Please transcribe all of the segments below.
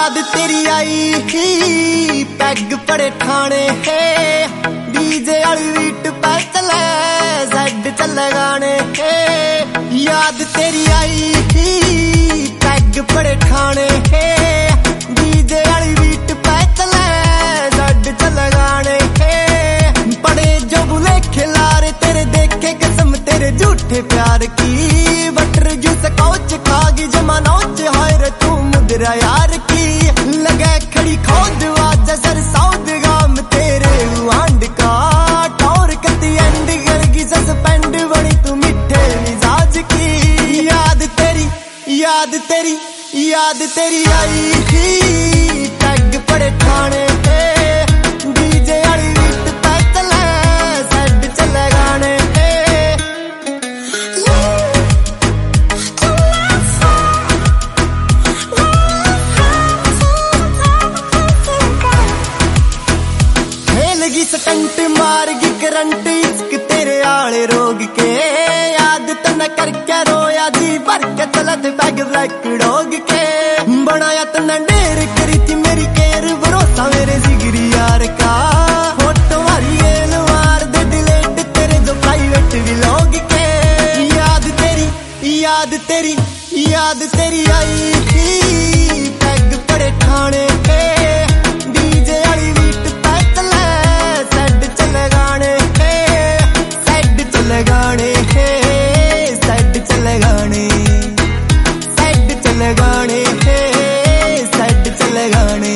याद तेरी आई ही पैग पड़े ठाणे है डीजे वाली बीट पे चले जेड चले गाने है। याद तेरी आई ही पैग पड़े ठाणे है डीजे वाली बीट पे चले जेड चले गाने है। पड़े जो बुले खिलारे तेरे देखे कसम तेरे झूठे प्यार की बटर जूस कोच खागी जमानोच हाय रे तू मुद्रा यार की। लगे खड़ी खोद वाजा सर सौद गाम तेरे आंड का टोर कती एंड करगी सस्पेंड बनी तू मिठे मिजाज की। याद तेरी आई ही टैग पड़े ठाणे पे डीजे वाली बीट पे चले सेड चले गाने पे। खेलगी स्टंट मारगी करंट इश्क तेरे आले रोग के। याद तो न करके रोया जी भर के चलत बैग ब्लैक डॉग के। बनाया तो न ढेर करी थी मेरी केयर भरोसा मेरे जिगरी यार का। फोटो मारी मार दे डिलीट तेरे जो प्राइवेट व्लॉग के। याद तेरी आई ही पैग पड़े ठाणे पे डीजे वाली बीट पे चले सेड चले गाने पे। सेड चले गाने पे सेड चले गाने सेड चले गाने पे सेड चले गाने।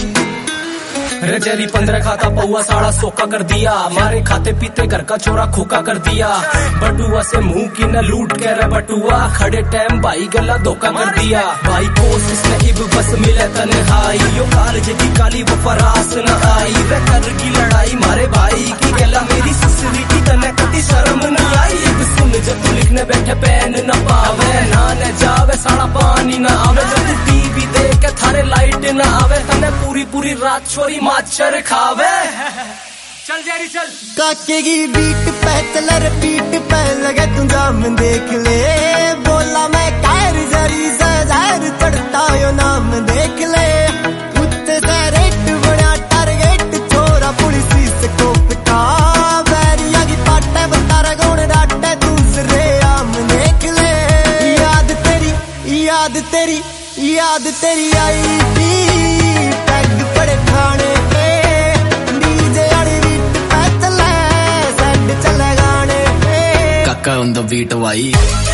रजरी 15 खाता पौआ साड़ा सोका कर दिया। मारे खाते पीते घर का चोरा खोका कर दिया। बटुआ से मुंह की न लूट के रे बटुआ खड़े टाइम भाई गला धोखा कर दिया। भाई कोशिश नहीं बस मिले तन्हाई यो कालज की काली वो फरास न आई। वे कर की लड़ाई मारे भाई की गला मेरी ससुरी की तने कति शर्म न आई। सुन जब तू लिखने बैठे पेन न पावे ना न जावे साड़ा पानी न आवे। जब तू टीवी देखे थारे लाइट न आवे तने पूरी रात छोरी माचर खावे। चल जेरी चल काके की बीट पे चल रिपीट पे लगे तू जाम देख ले। बोला मैं कैर जरी जहर चढ़ता यो नाम देख ले। उत्ते से रेट बड़ा टारगेट छोरा पुलिस से कोपटा। बैरिया की पाटे बतारा गौन डाटे दूसरे आम देख ले। याद तेरी आई थी पैग पड़े ठाणे पे डीजे वाली बीट पे चले सेड चले गाने पे। काका on the beat भाई।